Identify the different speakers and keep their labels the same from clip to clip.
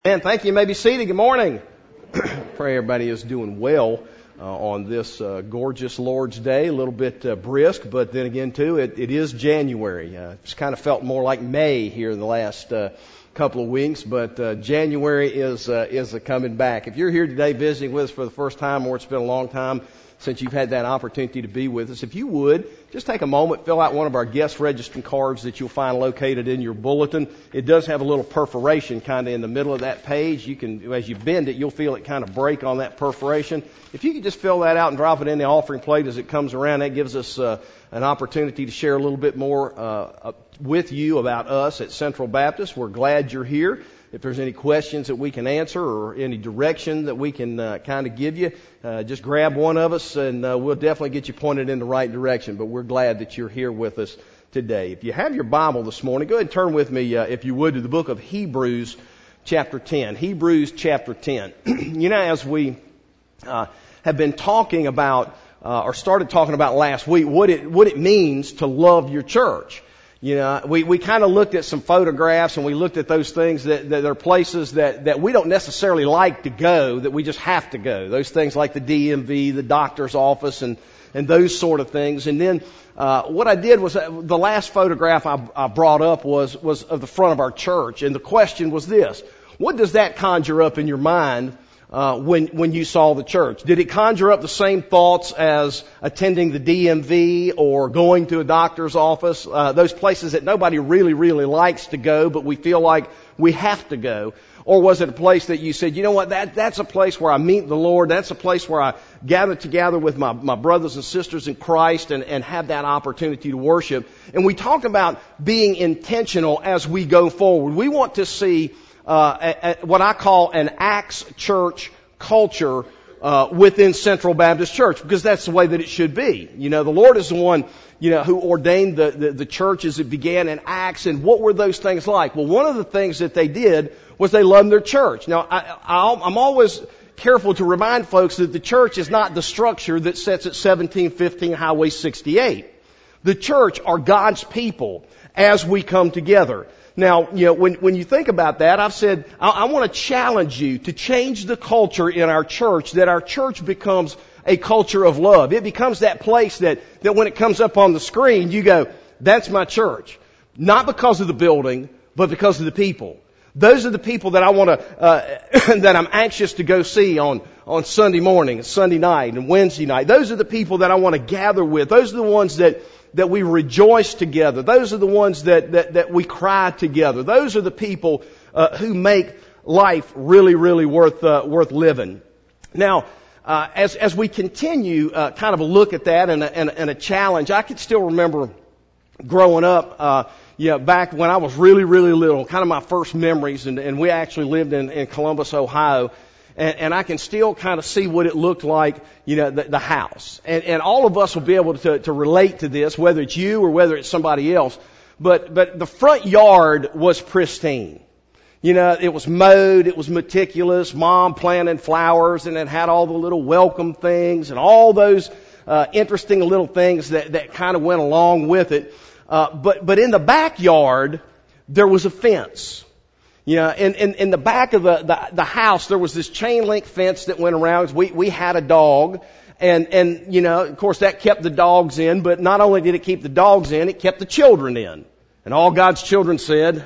Speaker 1: And thank you. You may be seated. Good morning. Pray everybody is doing well on this gorgeous Lord's Day. A little bit brisk, but then again, too, it is January. It's kind of felt more like May here in the last couple of weeks, but January is coming back. If you're here today visiting with us for the first time, or it's been a long time since you've had that opportunity to be with us, if you would, just take a moment, fill out one of our guest registering cards that you'll find located in your bulletin. It does have a little perforation kind of in the middle of that page. You can, as you bend it, you'll feel it kind of break on that perforation. If you could just fill that out and drop it in the offering plate as it comes around, that gives us an opportunity to share a little bit more with you about us at Central Baptist. We're glad you're here. If there's any questions that we can answer or any direction that we can kind of give you, just grab one of us and we'll definitely get you pointed in the right direction. But we're glad that you're here with us today. If you have your Bible this morning, go ahead and turn with me, if you would, to the book of Hebrews chapter 10. Hebrews chapter 10. You know, as we have been talking about, or started talking about last week, what it means to love your church. You know, we kind of looked at some photographs and we looked at those things that are places that we don't necessarily like to go, that we just have to go. Those things like the DMV, the doctor's office, and those sort of things. And then what I did was, the last photograph I brought up was of the front of our church. And the question was this: what does that conjure up in your mind when you saw the church? Did it conjure up the same thoughts as attending the DMV or going to a doctor's office, those places that nobody really likes to go, but we feel like we have to go? Or was it a place that you said, you know what, that's a place where I meet the Lord, that's a place where I gather together with my brothers and sisters in Christ and have that opportunity to worship? And we talk about being intentional as we go forward. We want to see what I call an Acts church culture within Central Baptist Church, because that's the way that it should be. You know, the Lord is the one, you know, who ordained the church as it began in Acts. And what were those things like? Well, one of the things that they did was they loved their church. Now, I'm always careful to remind folks that the church is not the structure that sits at 1715 Highway 68. The church are God's people as we come together. Now, you know, when you think about that, I've said, I want to challenge you to change the culture in our church, that our church becomes a culture of love. It becomes that place that when it comes up on the screen, you go, that's my church. Not because of the building, but because of the people. Those are the people that I want to, that I'm anxious to go see on Sunday morning, and Sunday night, and Wednesday night. Those are the people that I want to gather with. Those are the ones that we rejoice together. Those are the ones that we cry together. Those are the people who make life really worth living. Now, as we continue kind of a look at that and a challenge, I can still remember growing up, back when I was really little, kind of my first memories, and we actually lived in Columbus, Ohio. And I can still kind of see what it looked like, you know, the house. And all of us will be able to relate to this, whether it's you or whether it's somebody else. But the front yard was pristine. You know, it was mowed, it was meticulous, Mom planted flowers, and it had all the little welcome things and all those interesting little things that kind of went along with it. But in the backyard, there was a fence. You know, in the back of the house, there was this chain link fence that went around. We had a dog, and you know, of course, that kept the dogs in. But not only did it keep the dogs in, it kept the children in. And all God's children said,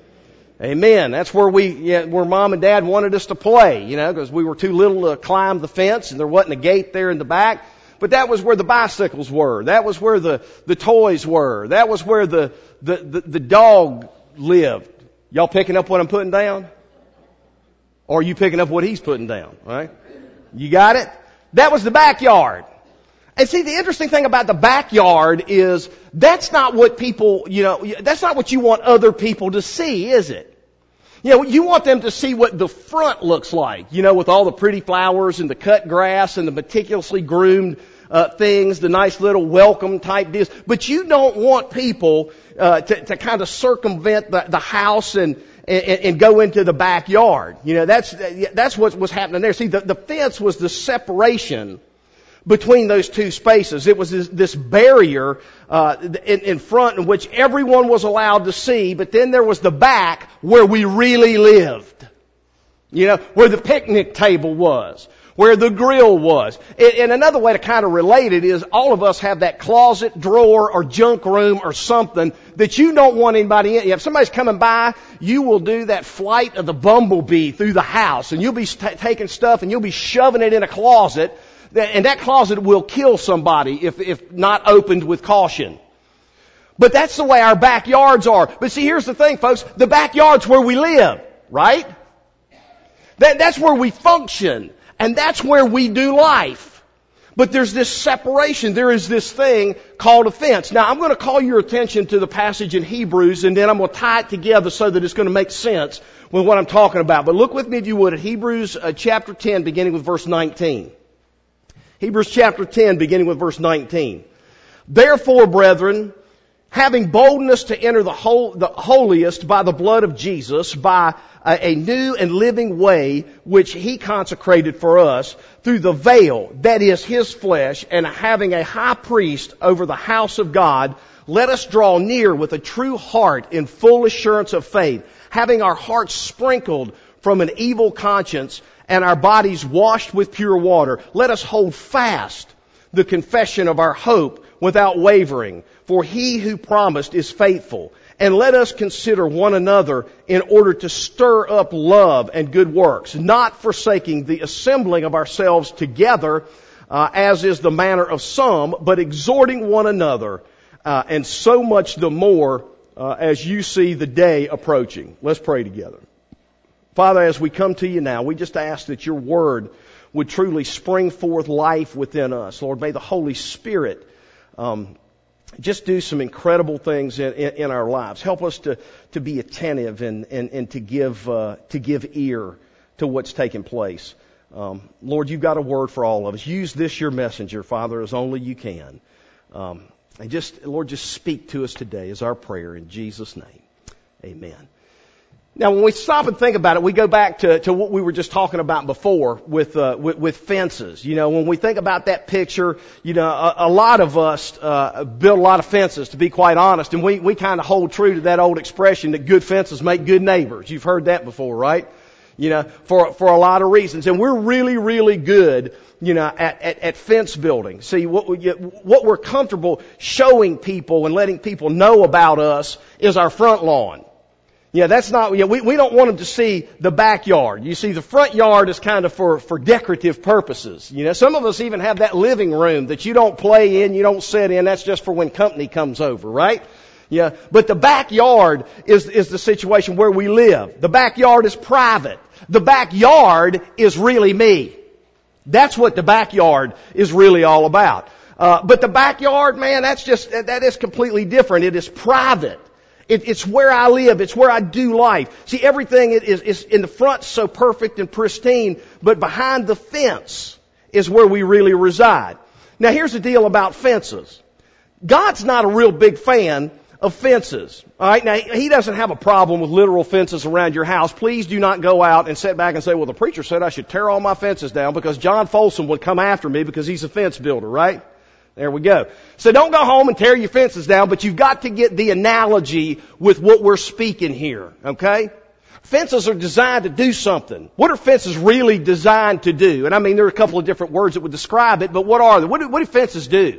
Speaker 1: "Amen." That's where where Mom and Dad wanted us to play. You know, because we were too little to climb the fence, and there wasn't a gate there in the back. But that was where the bicycles were. That was where the toys were. That was where the dog lived. Y'all picking up what I'm putting down? Or are you picking up what he's putting down? Right? You got it? That was the backyard. And see, the interesting thing about the backyard is that's not what people, you know, that's not what you want other people to see, is it? You know, you want them to see what the front looks like, you know, with all the pretty flowers and the cut grass and the meticulously groomed things, the nice little welcome type deals. But you don't want people to kind of circumvent the house and go into the backyard. You know, that's what was happening there. See, the fence was the separation between those two spaces. It was this barrier in front in which everyone was allowed to see, but then there was the back where we really lived. You know, where the picnic table was, where the grill was. And another way to kind of relate it is all of us have that closet, drawer, or junk room or something that you don't want anybody in. If somebody's coming by, you will do that flight of the bumblebee through the house, and you'll be taking stuff and you'll be shoving it in a closet, and that closet will kill somebody if not opened with caution. But that's the way our backyards are. But see, here's the thing, folks. The backyard's where we live, right? That's where we function. And that's where we do life. But there's this separation. There is this thing called offense. Now, I'm going to call your attention to the passage in Hebrews, and then I'm going to tie it together so that it's going to make sense with what I'm talking about. But look with me, if you would, at Hebrews chapter 10, beginning with verse 19. Hebrews chapter 10, beginning with verse 19. Therefore, brethren, having boldness to enter the holiest by the blood of Jesus, by a new and living way which He consecrated for us through the veil, that is His flesh, and having a high priest over the house of God, let us draw near with a true heart in full assurance of faith, having our hearts sprinkled from an evil conscience and our bodies washed with pure water. Let us hold fast the confession of our hope without wavering, for He who promised is faithful. And let us consider one another in order to stir up love and good works, not forsaking the assembling of ourselves together, as is the manner of some, but exhorting one another, and so much the more as you see the day approaching. Let's pray together. Father, as we come to you now, we just ask that your word would truly spring forth life within us. Lord, may the Holy Spirit just do some incredible things in our lives. Help us to be attentive and to give ear to what's taking place. Lord, you've got a word for all of us. Use this your messenger, Father, as only you can. And Lord, just speak to us today is our prayer in Jesus' name. Amen. Now, when we stop and think about it, we go back to what we were just talking about before with fences. You know, when we think about that picture, you know, a lot of us build a lot of fences, to be quite honest, and we kind of hold true to that old expression that good fences make good neighbors. You've heard that before, right? You know, for a lot of reasons, and we're really, really good, you know, at fence building. See, what we're comfortable showing people and letting people know about us is our front lawn. Yeah, that's not, you know, we don't want them to see the backyard. You see, the front yard is kind of for decorative purposes. You know, some of us even have that living room that you don't play in, you don't sit in. That's just for when company comes over, right? Yeah, but the backyard is the situation where we live. The backyard is private. The backyard is really me. That's what the backyard is really all about. But the backyard, man, that is completely different. It is private. It's where I live. It's where I do life. See, everything is in the front so perfect and pristine, but behind the fence is where we really reside. Now, here's the deal about fences. God's not a real big fan of fences. All right, now He doesn't have a problem with literal fences around your house. Please do not go out and sit back and say, well, the preacher said I should tear all my fences down because John Folsom would come after me because he's a fence builder, right? There we go. So don't go home and tear your fences down, but you've got to get the analogy with what we're speaking here, okay? Fences are designed to do something. What are fences really designed to do? And I mean, there are a couple of different words that would describe it, but what are they? What do fences do?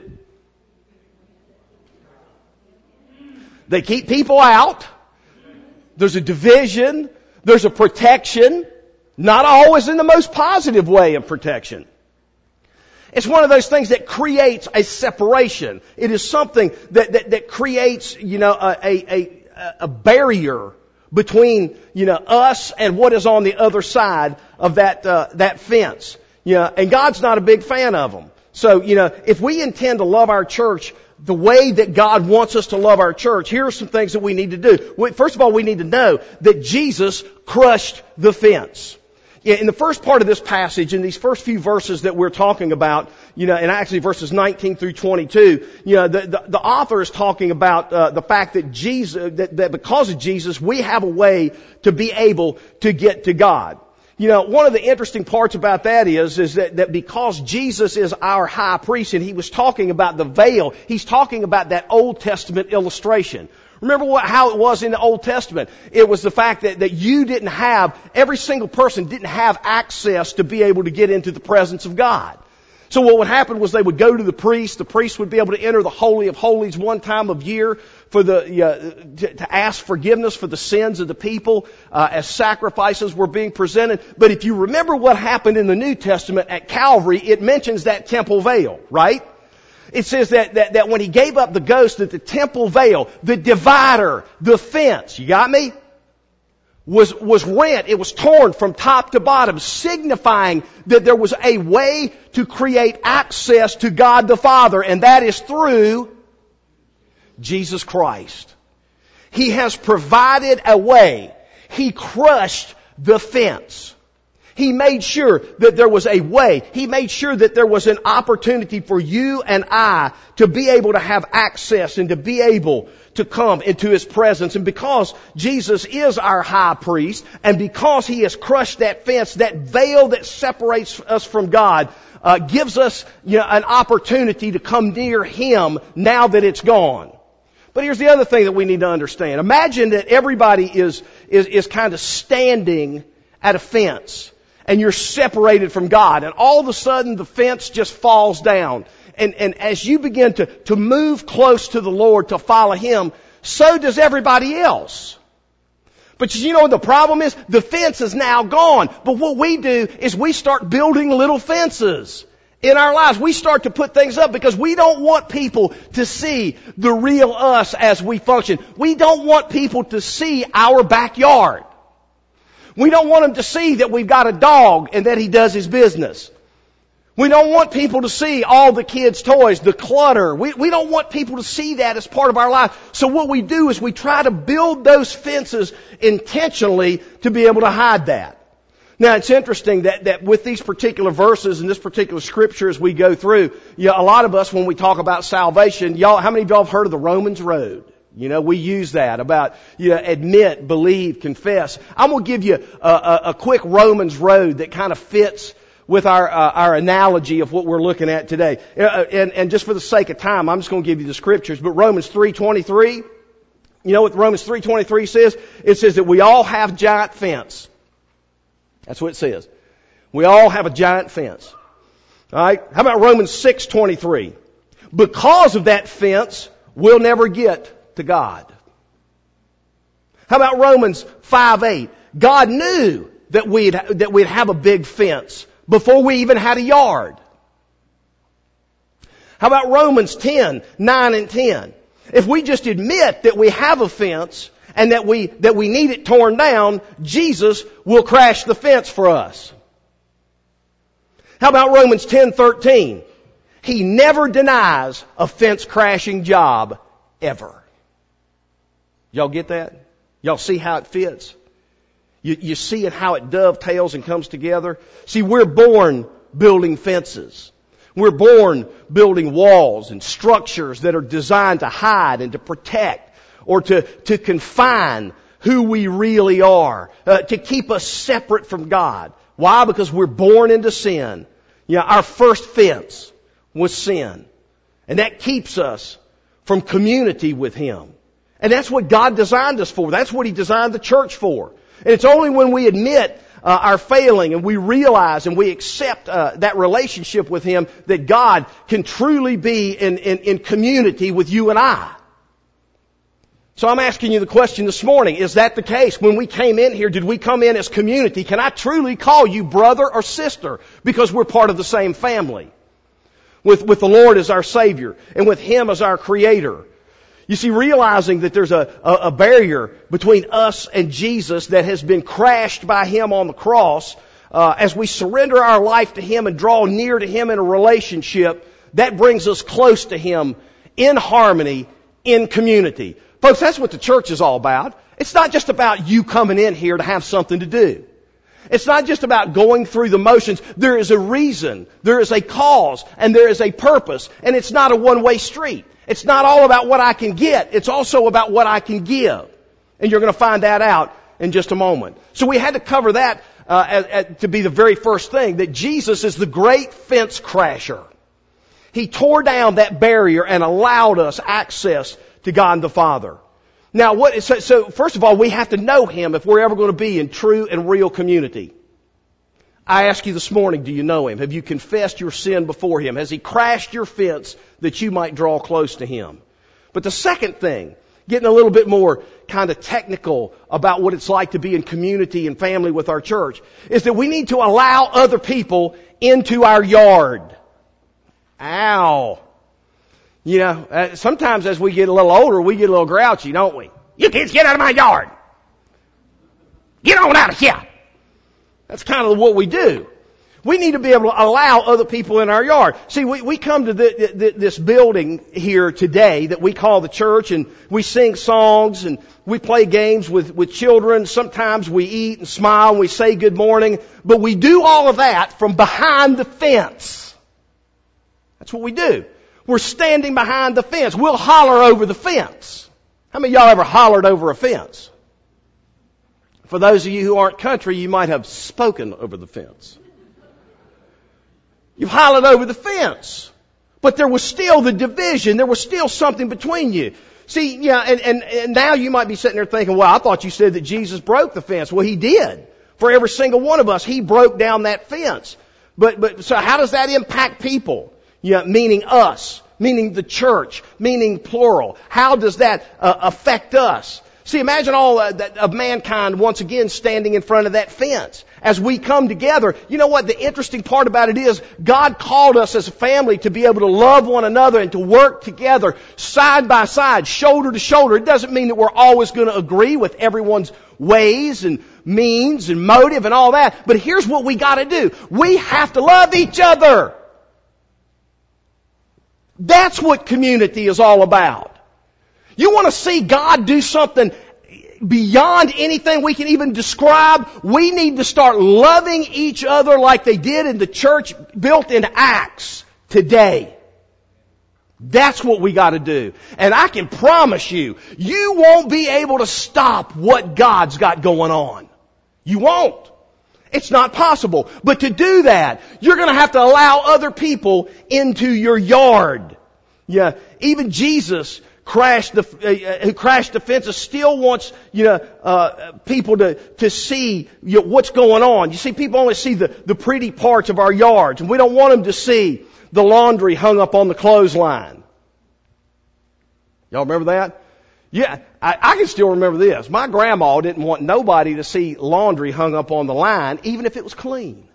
Speaker 1: They keep people out. There's a division. There's a protection. Not always in the most positive way of protection. It's one of those things that creates a separation. It is something that creates, you know, a barrier between, you know, us and what is on the other side of that fence. You know, and God's not a big fan of them. So, you know, if we intend to love our church the way that God wants us to love our church, here are some things that we need to do. First of all, we need to know that Jesus crushed the fence. In the first part of this passage, in these first few verses that we're talking about, you know, and actually verses 19 through 22, you know, the author is talking about the fact that that because of Jesus, we have a way to be able to get to God. You know, one of the interesting parts about that is that because Jesus is our high priest, and he was talking about the veil, he's talking about that Old Testament illustration. Remember how it was in the Old Testament. It was the fact that you didn't have, every single person didn't have access to be able to get into the presence of God. So what would happen was they would go to the priest. The priest would be able to enter the Holy of Holies one time of year for to ask forgiveness for the sins of the people as sacrifices were being presented. But if you remember what happened in the New Testament at Calvary, it mentions that temple veil, right? It says that when he gave up the ghost, that the temple veil, the divider, the fence, you got me? Was rent. It was torn from top to bottom, signifying that there was a way to create access to God the Father, and that is through Jesus Christ. He has provided a way. He crushed the fence. He made sure that there was a way. He made sure that there was an opportunity for you and I to be able to have access and to be able to come into His presence. And because Jesus is our high priest, and because He has crushed that fence, that veil that separates us from God, gives us an opportunity to come near Him now that it's gone. But here's the other thing that we need to understand. Imagine that everybody is kind of standing at a fence, and you're separated from God, and all of a sudden the fence just falls down. And as you begin to move close to the Lord to follow Him, so does everybody else. But the problem is the fence is now gone. But what we do is we start building little fences in our lives. We start to put things up because we don't want people to see the real us as we function. We don't want people to see our backyard. We don't want them to see that we've got a dog and that he does his business. We don't want people to see all the kids' toys, the clutter. We don't want people to see that as part of our life. So what we do is we try to build those fences intentionally to be able to hide that. Now, it's interesting that with these particular verses and this particular scripture as we go through, a lot of us, when we talk about salvation, how many of y'all have heard of the Romans Road? We use that about, admit, believe, confess. I'm going to give you a quick Romans Road that kind of fits with our analogy of what we're looking at today. And just for the sake of time, I'm just going to give you the scriptures. But Romans 3:23, you know what Romans 3:23 says? It says that we all have giant fence. That's what it says. We all have a giant fence. All right? How about Romans 6:23? Because of that fence, we'll never get to God. How about Romans 5:8? God knew that we'd have a big fence before we even had a yard. How about Romans 10:9 and 10? If we just admit that we have a fence and that we need it torn down, Jesus will crash the fence for us. How about Romans 10:13? He never denies a fence crashing job ever. Y'all get that? Y'all see how it fits? You see how it dovetails and comes together? See, we're born building fences. We're born building walls and structures that are designed to hide and to protect or to confine who we really are, to keep us separate from God. Why? Because we're born into sin. Our first fence was sin. And that keeps us from community with Him. And that's what God designed us for. That's what He designed the church for. And it's only when we admit our failing and we realize and we accept that relationship with Him that God can truly be in community with you and I. So I'm asking you the question this morning, is that the case? When we came in here, did we come in as community? Can I truly call you brother or sister because we're part of the same family? With the Lord as our Savior and with Him as our Creator. You see, realizing that there's a barrier between us and Jesus that has been crashed by Him on the cross, as we surrender our life to Him and draw near to Him in a relationship, that brings us close to Him in harmony, in community. Folks, that's what the church is all about. It's not just about you coming in here to have something to do. It's not just about going through the motions. There is a reason, there is a cause, and there is a purpose, and it's not a one-way street. It's not all about what I can get. It's also about what I can give. And you're going to find that out in just a moment. So we had to cover that to be the very first thing, that Jesus is the great fence crasher. He tore down that barrier and allowed us access to God the Father. Now, so first of all, we have to know Him if we're ever going to be in true and real community. I ask you this morning, do you know Him? Have you confessed your sin before Him? Has He crashed your fence that you might draw close to Him? But the second thing, getting a little bit more kind of technical about what it's like to be in community and family with our church, is that we need to allow other people into our yard. Ow. You know, sometimes as we get a little older, we get a little grouchy, don't we? You kids, get out of my yard. Get on out of here. That's kind of what we do. We need to be able to allow other people in our yard. See, we come to this building here today that we call the church, and we sing songs and we play games with children. Sometimes we eat and smile and we say good morning, but we do all of that from behind the fence. That's what we do. We're standing behind the fence. We'll holler over the fence. How many of y'all ever hollered over a fence? For those of you who aren't country, you might have spoken over the fence. You've hollered over the fence. But there was still the division. There was still something between you. See, yeah, and now you might be sitting there thinking, well, I thought you said that Jesus broke the fence. Well, He did. For every single one of us, He broke down that fence. But so how does that impact people? Yeah, meaning us, meaning the church, meaning plural. How does that affect us? See, imagine all of mankind once again standing in front of that fence. As we come together, you know what? The interesting part about it is God called us as a family to be able to love one another and to work together side by side, shoulder to shoulder. It doesn't mean that we're always going to agree with everyone's ways and means and motive and all that. But here's what we got to do. We have to love each other. That's what community is all about. You want to see God do something beyond anything we can even describe? We need to start loving each other like they did in the church built in Acts today. That's what we got to do. And I can promise you, you won't be able to stop what God's got going on. You won't. It's not possible. But to do that, you're going to have to allow other people into your yard. Yeah, even Jesus who crashed the fences still wants people to see what's going on. You see, people only see the pretty parts of our yards, and we don't want them to see the laundry hung up on the clothesline. Y'all remember that? Yeah, I can still remember this. My grandma didn't want nobody to see laundry hung up on the line, even if it was clean.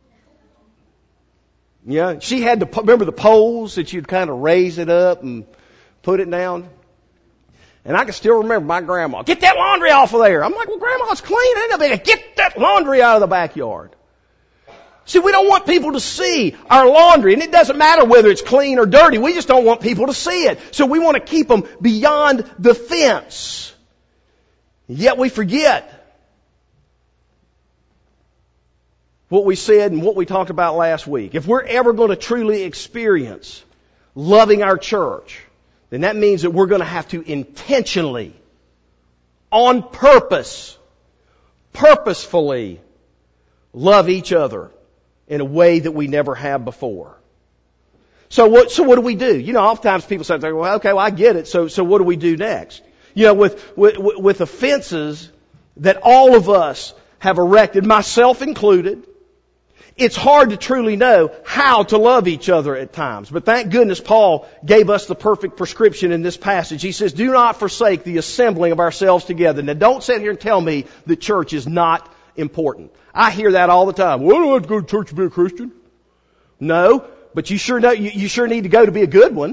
Speaker 1: Yeah, she had to remember the poles that you'd kind of raise it up and put it down. And I can still remember my grandma, get that laundry off of there. I'm like, well, Grandma, it's clean. Ain't no big. Get that laundry out of the backyard. See, we don't want people to see our laundry, and it doesn't matter whether it's clean or dirty. We just don't want people to see it. So we want to keep them beyond the fence. Yet we forget what we said and what we talked about last week. If we're ever going to truly experience loving our church, then that means that we're going to have to intentionally, on purpose, purposefully love each other in a way that we never have before. So what do we do? You know, oftentimes people say, well, okay, I get it. So what do we do next? You know, with the fences that all of us have erected, myself included, it's hard to truly know how to love each other at times. But thank goodness Paul gave us the perfect prescription in this passage. He says, do not forsake the assembling of ourselves together. Now don't sit here and tell me the church is not important. I hear that all the time. Well, I don't have to go to church to be a Christian. No, but you sure need to go to be a good one.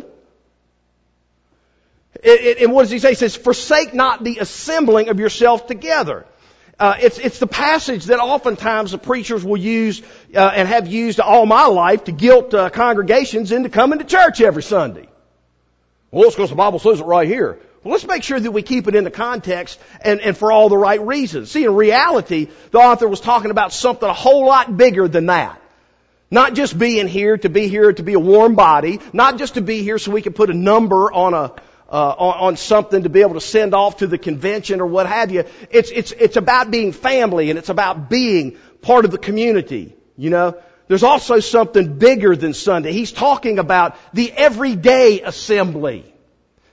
Speaker 1: And what does he say? He says, forsake not the assembling of yourself together. It's the passage that oftentimes the preachers will use and have used all my life to guilt congregations into coming to church every Sunday. Well, it's because the Bible says it right here. Well, let's make sure that we keep it in the context and for all the right reasons. See, in reality, the author was talking about something a whole lot bigger than that. Not just being here to be a warm body, not just to be here so we can put a number on something to be able to send off to the convention or what have you. It's about being family, and it's about being part of the community. You know, there's also something bigger than Sunday. He's talking about the everyday assembly.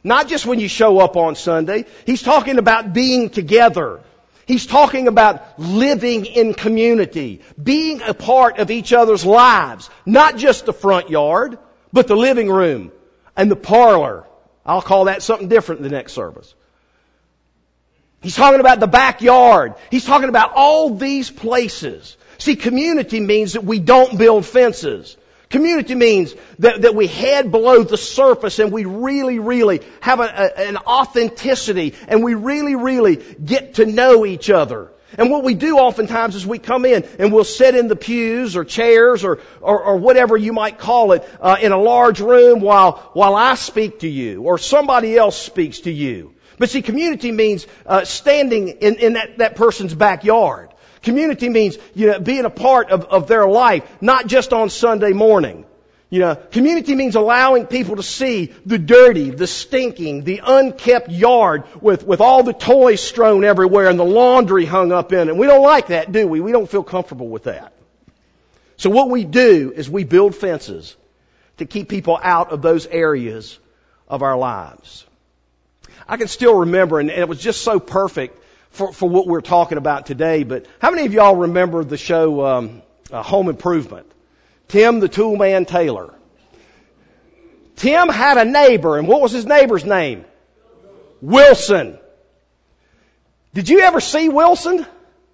Speaker 1: Not just when you show up on Sunday. He's talking about being together. He's talking about living in community, being a part of each other's lives. Not just the front yard, but the living room and the parlor. I'll call that something different in the next service. He's talking about the backyard. He's talking about all these places. See, community means that we don't build fences. Community means that we head below the surface and we really have an authenticity and we really get to know each other. And what we do oftentimes is we come in and we'll sit in the pews or chairs or whatever you might call it in a large room while I speak to you or somebody else speaks to you. But see, community means standing in that person's backyard. Community means, being a part of their life, not just on Sunday morning. Community means allowing people to see the dirty, the stinking, the unkept yard with all the toys strewn everywhere and the laundry hung up in it. We don't like that, do we? We don't feel comfortable with that. So what we do is we build fences to keep people out of those areas of our lives. I can still remember, and it was just so perfect for what we're talking about today, but how many of y'all remember the show Home Improvement? Tim the Toolman Taylor. Tim had a neighbor, and what was his neighbor's name? Wilson. Did you ever see Wilson?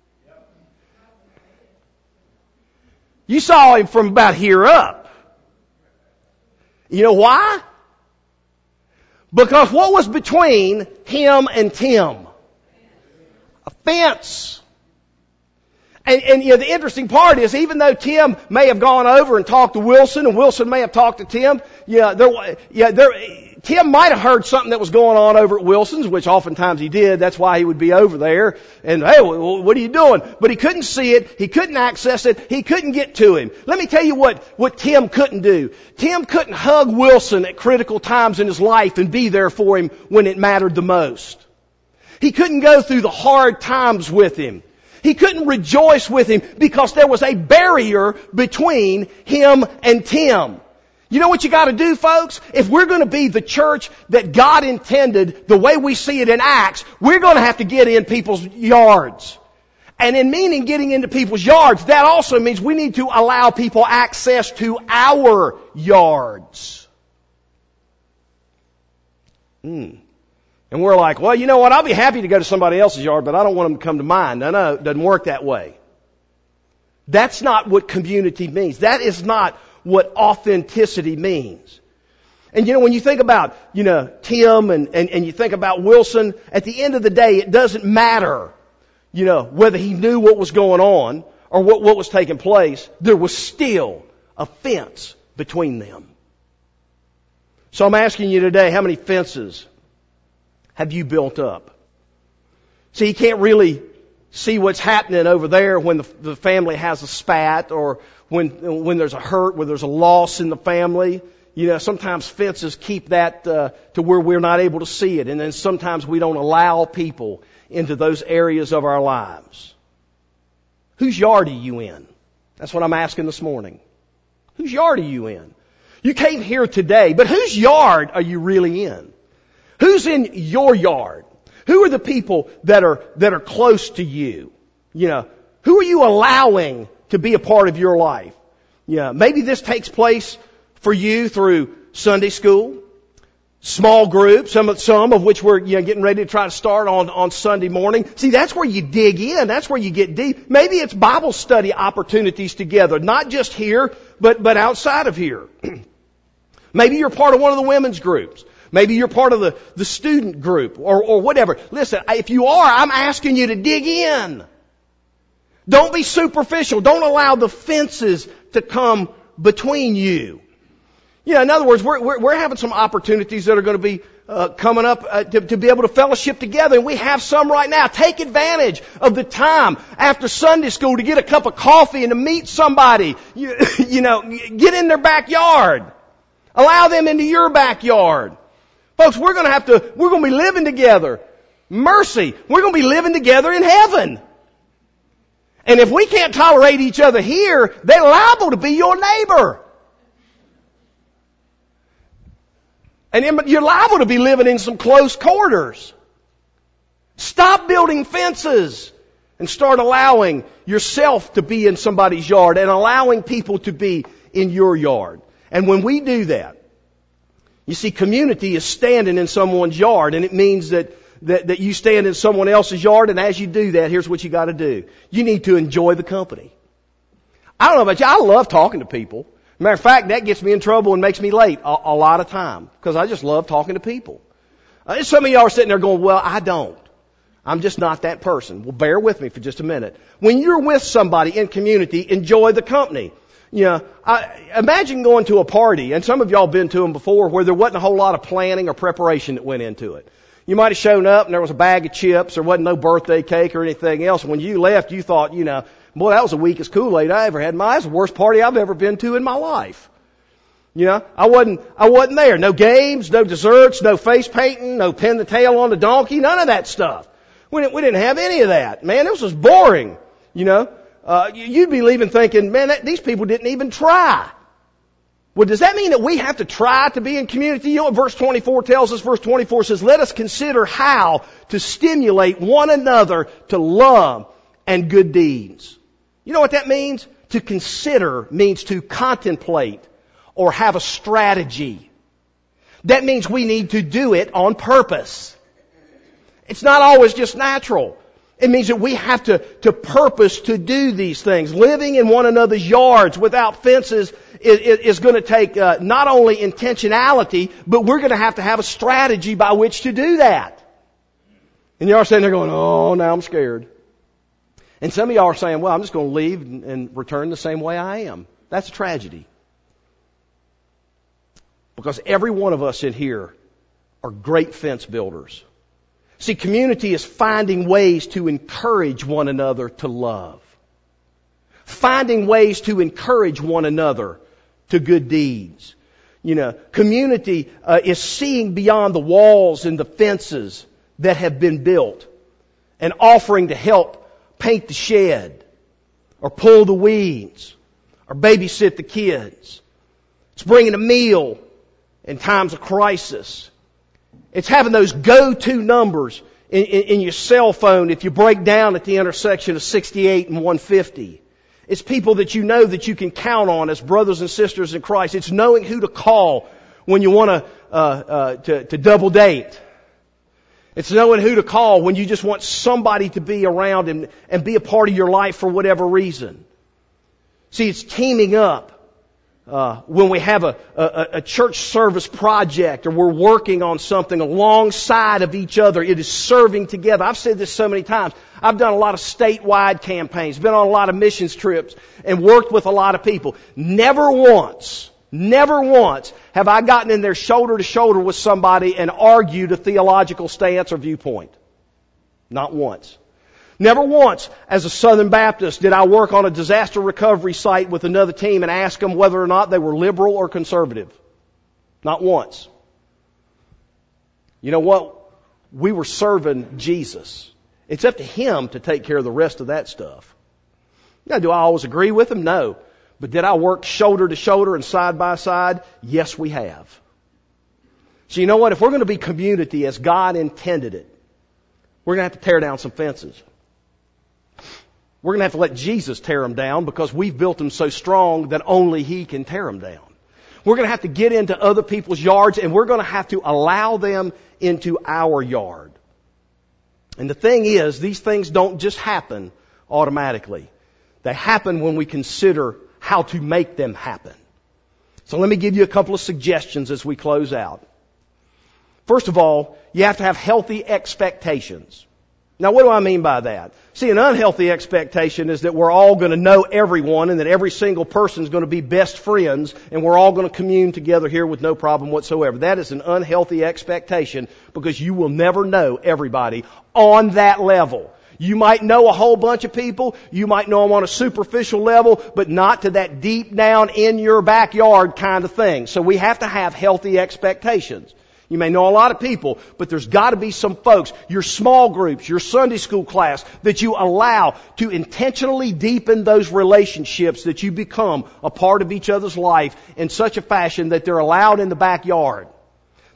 Speaker 1: You saw him from about here up. You know why? Because what was between him and Tim? A fence. And the interesting part is, even though Tim may have gone over and talked to Wilson, and Wilson may have talked to Tim, Tim might have heard something that was going on over at Wilson's, which oftentimes he did. That's why he would be over there. And, hey, what are you doing? But he couldn't see it. He couldn't access it. He couldn't get to him. Let me tell you what Tim couldn't do. Tim couldn't hug Wilson at critical times in his life and be there for him when it mattered the most. He couldn't go through the hard times with him. He couldn't rejoice with him because there was a barrier between him and Tim. You know what you got to do, folks? If we're going to be the church that God intended, the way we see it in Acts, we're going to have to get in people's yards. And in meaning getting into people's yards, that also means we need to allow people access to our yards. And we're like, well, you know what? I'll be happy to go to somebody else's yard, but I don't want them to come to mine. No, it doesn't work that way. That's not what community means. That is not what authenticity means. And when you think about, Tim and you think about Wilson, at the end of the day, it doesn't matter, whether he knew what was going on or what was taking place. There was still a fence between them. So I'm asking you today, how many fences have you built up? See, you can't really see what's happening over there when the family has a spat or when there's a hurt, when there's a loss in the family. Sometimes fences keep that to where we're not able to see it. And then sometimes we don't allow people into those areas of our lives. Whose yard are you in? That's what I'm asking this morning. Whose yard are you in? You came here today, but whose yard are you really in? Who's in your yard? Who are the people that are close to you? Who are you allowing to be a part of your life? Maybe this takes place for you through Sunday school, small groups, some of which we're getting ready to try to start on Sunday morning. See, that's where you dig in. That's where you get deep. Maybe it's Bible study opportunities together, not just here, but outside of here. Maybe you're part of one of the women's groups. Maybe you're part of the student group or whatever. Listen, if you are, I'm asking you to dig in. Don't be superficial. Don't allow the fences to come between you. In other words, we're having some opportunities that are going to be coming up to be able to fellowship together, and we have some right now. Take advantage of the time after Sunday school to get a cup of coffee and to meet somebody. Get in their backyard. Allow them into your backyard. Folks, we're going to be living together. Mercy. We're going to be living together in heaven. And if we can't tolerate each other here, they're liable to be your neighbor. And you're liable to be living in some close quarters. Stop building fences and start allowing yourself to be in somebody's yard and allowing people to be in your yard. And when we do that, you see, community is standing in someone's yard, and it means that you stand in someone else's yard, and as you do that, here's what you got to do. You need to enjoy the company. I don't know about you, I love talking to people. Matter of fact, that gets me in trouble and makes me late a lot of time, because I just love talking to people. Some of y'all are sitting there going, well, I don't. I'm just not that person. Well, bear with me for just a minute. When you're with somebody in community, enjoy the company. You know, imagine going to a party, and some of y'all been to them before, where there wasn't a whole lot of planning or preparation that went into it. You might have shown up and there was a bag of chips, there wasn't no birthday cake or anything else. When you left, you thought, you know, boy, that was the weakest Kool-Aid I ever had. That's the worst party I've ever been to in my life. You know, I wasn't there. No games, no desserts, no face painting, no pin the tail on the donkey, none of that stuff. We didn't have any of that. Man, this was boring. You know, you'd be leaving thinking, man, these people didn't even try. Well, does that mean that we have to try to be in community? You know what verse 24 tells us? Verse 24 says, let us consider how to stimulate one another to love and good deeds. You know what that means? To consider means to contemplate or have a strategy. That means we need to do it on purpose. It's not always just natural. It means that we have to purpose to do these things. Living in one another's yards without fences is going to take not only intentionality, but we're going to have a strategy by which to do that. And you are sitting there going, oh, now I'm scared. And some of y'all are saying, well, I'm just going to leave and return the same way I am. That's a tragedy. Because every one of us in here are great fence builders. See, community is finding ways to encourage one another to love. Finding ways to encourage one another to good deeds. You know, community is seeing beyond the walls and the fences that have been built and offering to help paint the shed or pull the weeds or babysit the kids. It's bringing a meal in times of crisis. It's having those go-to numbers in your cell phone if you break down at the intersection of 68 and 150. It's people that you know that you can count on as brothers and sisters in Christ. It's knowing who to call when you want to double date. It's knowing who to call when you just want somebody to be around and be a part of your life for whatever reason. See, it's teaming up. When we have a church service project or we're working on something alongside of each other, it is serving together. I've said this so many times. I've done a lot of statewide campaigns, been on a lot of missions trips, and worked with a lot of people. Never once have I gotten in there shoulder to shoulder with somebody and argued a theological stance or viewpoint. Not once. Never once, as a Southern Baptist, did I work on a disaster recovery site with another team and ask them whether or not they were liberal or conservative. Not once. You know what? We were serving Jesus. It's up to Him to take care of the rest of that stuff. Now, do I always agree with Him? No. But did I work shoulder to shoulder and side by side? Yes, we have. So you know what? If we're going to be community as God intended it, we're going to have to tear down some fences. We're going to have to let Jesus tear them down because we've built them so strong that only He can tear them down. We're going to have to get into other people's yards and we're going to have to allow them into our yard. And the thing is, these things don't just happen automatically. They happen when we consider how to make them happen. So let me give you a couple of suggestions as we close out. First of all, you have to have healthy expectations. Now, what do I mean by that? See, an unhealthy expectation is that we're all going to know everyone and that every single person is going to be best friends and we're all going to commune together here with no problem whatsoever. That is an unhealthy expectation because you will never know everybody on that level. You might know a whole bunch of people. You might know them on a superficial level, but not to that deep down in your backyard kind of thing. So we have to have healthy expectations. You may know a lot of people, but there's got to be some folks, your small groups, your Sunday school class, that you allow to intentionally deepen those relationships, that you become a part of each other's life in such a fashion that they're allowed in the backyard.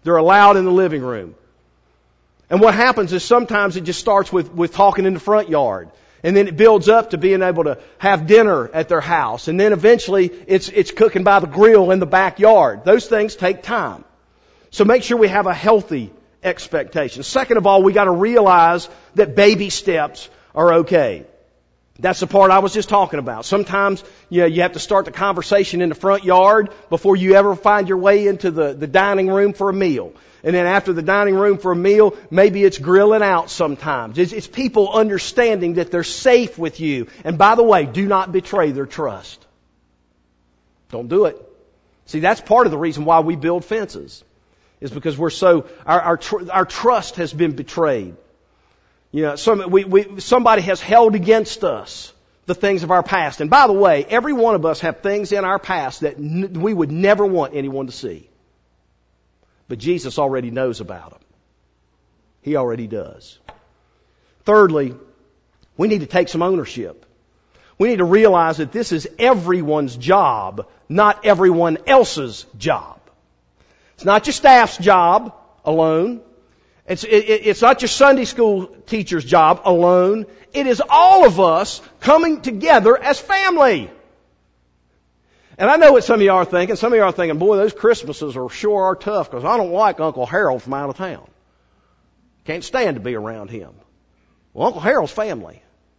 Speaker 1: They're allowed in the living room. And what happens is sometimes it just starts with talking in the front yard. And then it builds up to being able to have dinner at their house. And then eventually it's cooking by the grill in the backyard. Those things take time. So make sure we have a healthy expectation. Second of all, we got to realize that baby steps are okay. That's the part I was just talking about. Sometimes, you have to start the conversation in the front yard before you ever find your way into the dining room for a meal. And then after the dining room for a meal, maybe it's grilling out sometimes. It's people understanding that they're safe with you. And by the way, do not betray their trust. Don't do it. See, that's part of the reason why we build fences. Is because our trust has been betrayed. Somebody has held against us the things of our past. And by the way, every one of us have things in our past that we would never want anyone to see. But Jesus already knows about them. He already does. Thirdly, we need to take some ownership. We need to realize that this is everyone's job, not everyone else's job. It's not your staff's job alone. It's not your Sunday school teacher's job alone. It is all of us coming together as family. And I know what some of you are thinking. Some of you are thinking, boy, those Christmases sure are tough because I don't like Uncle Harold from out of town. Can't stand to be around him. Well, Uncle Harold's family.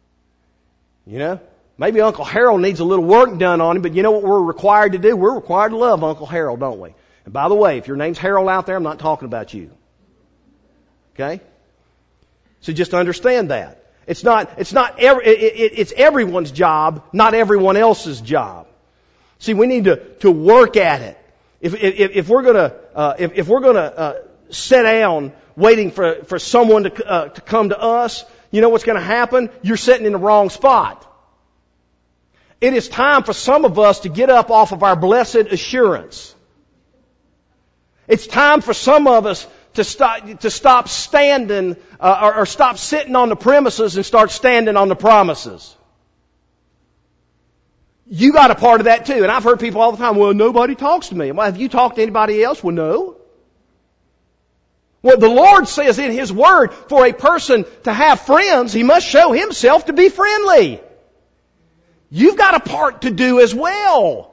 Speaker 1: Maybe Uncle Harold needs a little work done on him, but you know what we're required to do? We're required to love Uncle Harold, don't we? And by the way, if your name's Harold out there, I'm not talking about you. Okay? So just understand that. It's everyone's job, not everyone else's job. See, we need to work at it. If we're gonna sit down waiting for someone to come to us, you know what's going to happen? You're sitting in the wrong spot. It is time for some of us to get up off of our blessed assurance. It's time for some of us to stop standing or stop sitting on the premises and start standing on the promises. You got a part of that too. And I've heard people all the time, well, nobody talks to me. Well, have you talked to anybody else? Well, no. Well, the Lord says in His Word, for a person to have friends, he must show himself to be friendly. You've got a part to do as well.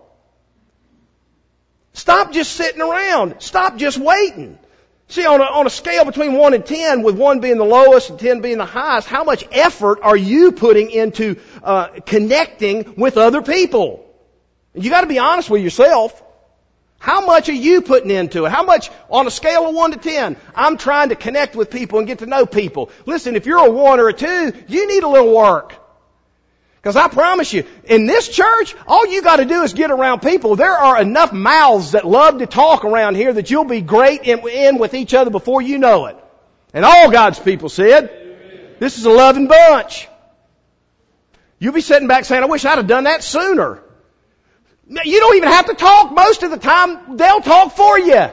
Speaker 1: Stop just sitting around. Stop just waiting. See, on a scale between 1 and 10, with 1 being the lowest and 10 being the highest, how much effort are you putting into connecting with other people? You got to be honest with yourself. How much are you putting into it? How much, on a scale of 1 to 10, I'm trying to connect with people and get to know people. Listen, if you're a 1 or a 2, you need a little work. Because I promise you, in this church, all you got to do is get around people. There are enough mouths that love to talk around here that you'll be great in with each other before you know it. And all God's people said, amen. This is a loving bunch. You'll be sitting back saying, I wish I'd have done that sooner. You don't even have to talk. Most of the time, they'll talk for you.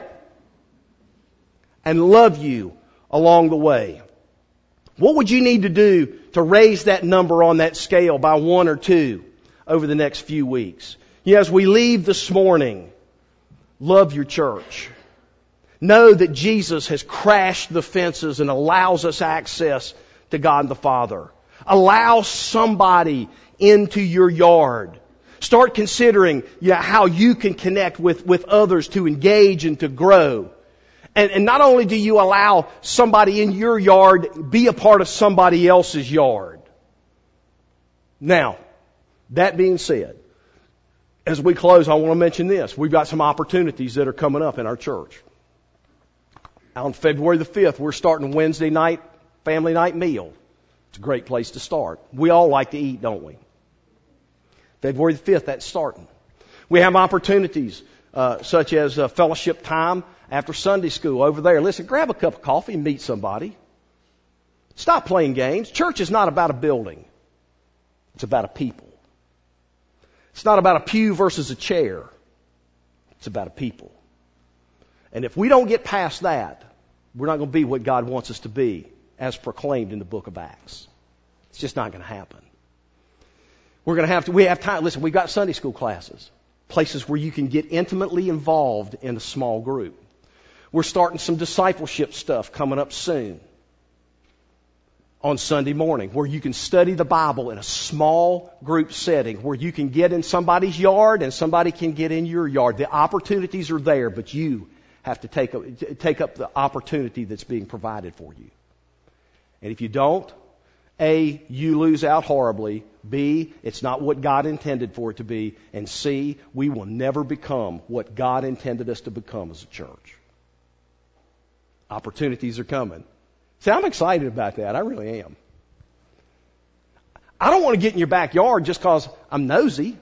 Speaker 1: And love you along the way. What would you need to do to raise that number on that scale by 1 or 2 over the next few weeks? As we leave this morning, love your church. Know that Jesus has crashed the fences and allows us access to God the Father. Allow somebody into your yard. Start considering how you can connect with others to engage and to grow. And not only do you allow somebody in your yard, be a part of somebody else's yard. Now, that being said, as we close, I want to mention this. We've got some opportunities that are coming up in our church. On February the 5th, we're starting a Wednesday night family night meal. It's a great place to start. We all like to eat, don't we? February the 5th, that's starting. We have opportunities such as fellowship time after Sunday school over there. Listen, grab a cup of coffee and meet somebody. Stop playing games. Church is not about a building. It's about a people. It's not about a pew versus a chair. It's about a people. And if we don't get past that, we're not going to be what God wants us to be as proclaimed in the book of Acts. It's just not going to happen. We have time. Listen, we've got Sunday school classes. Places where you can get intimately involved in a small group. We're starting some discipleship stuff coming up soon on Sunday morning, where you can study the Bible in a small group setting, where you can get in somebody's yard and somebody can get in your yard. The opportunities are there, but you have to take up the opportunity that's being provided for you. And if you don't, A, you lose out horribly. B, it's not what God intended for it to be. And C, we will never become what God intended us to become as a church. Opportunities are coming. See, I'm excited about that. I really am. I don't want to get in your backyard just because I'm nosy.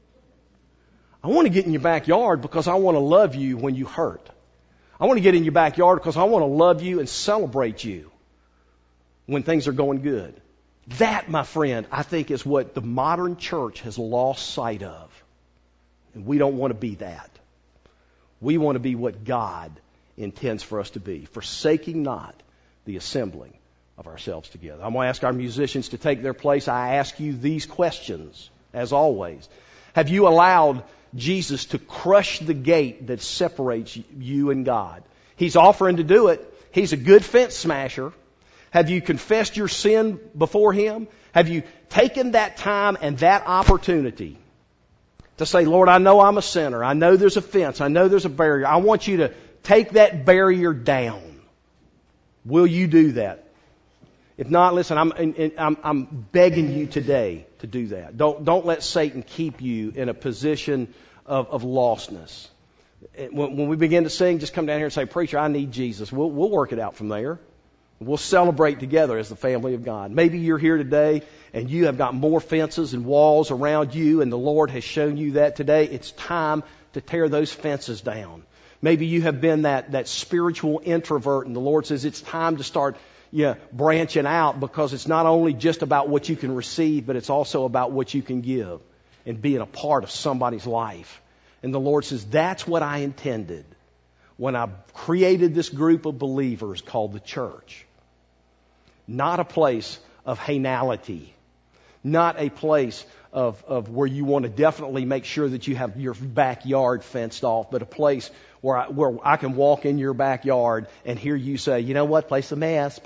Speaker 1: I want to get in your backyard because I want to love you when you hurt. I want to get in your backyard because I want to love you and celebrate you when things are going good. That, my friend, I think is what the modern church has lost sight of. And we don't want to be that. We want to be what God intends for us to be, forsaking not the assembling of ourselves together. I'm going to ask our musicians to take their place. I ask you these questions, as always. Have you allowed Jesus to crush the gate that separates you and God? He's offering to do it. He's a good fence smasher. Have you confessed your sin before Him? Have you taken that time and that opportunity to say, Lord, I know I'm a sinner. I know there's a fence. I know there's a barrier. I want you to take that barrier down. Will you do that? If not, listen, I'm begging you today to do that. Don't let Satan keep you in a position of lostness. When we begin to sing, just come down here and say, Preacher, I need Jesus. We'll work it out from there. We'll celebrate together as the family of God. Maybe you're here today and you have got more fences and walls around you, and the Lord has shown you that today. It's time to tear those fences down. Maybe you have been that spiritual introvert, and the Lord says it's time to start branching out, because it's not only just about what you can receive, but it's also about what you can give and being a part of somebody's life. And the Lord says, that's what I intended when I created this group of believers called the church. Not a place of banality. Not a place of where you want to definitely make sure that you have your backyard fenced off, but a place where I can walk in your backyard and hear you say, you know what, place the mess.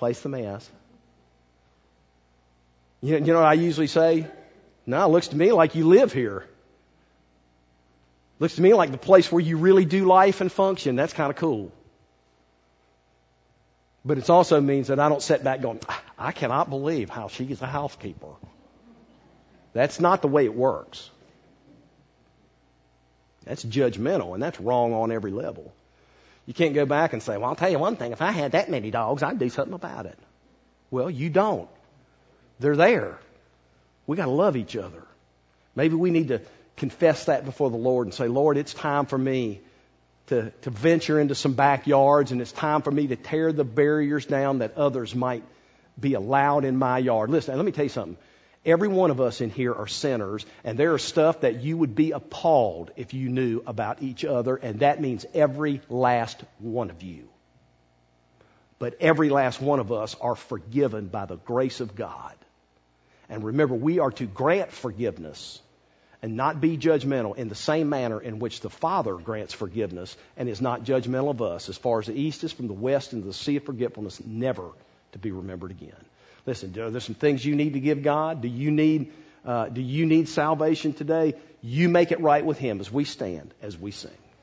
Speaker 1: You know what I usually say? No, it looks to me like you live here. Looks to me like the place where you really do life and function. That's kind of cool. But it also means that I don't sit back going, I cannot believe how she is a housekeeper. That's not the way it works. That's judgmental, and that's wrong on every level. You can't go back and say, well, I'll tell you one thing. If I had that many dogs, I'd do something about it. Well, you don't. They're there. We got to love each other. Maybe we need to confess that before the Lord and say, Lord, it's time for me to venture into some backyards, and it's time for me to tear the barriers down that others might be allowed in my yard. Listen, let me tell you something. Every one of us in here are sinners, and there is stuff that you would be appalled if you knew about each other, and that means every last one of you. But every last one of us are forgiven by the grace of God. And remember, we are to grant forgiveness and not be judgmental in the same manner in which the Father grants forgiveness and is not judgmental of us. As far as the east is from the west into the sea of forgetfulness, never to be remembered again. Listen, there's some things you need to give God. Do you need salvation today? You make it right with Him as we stand, as we sing.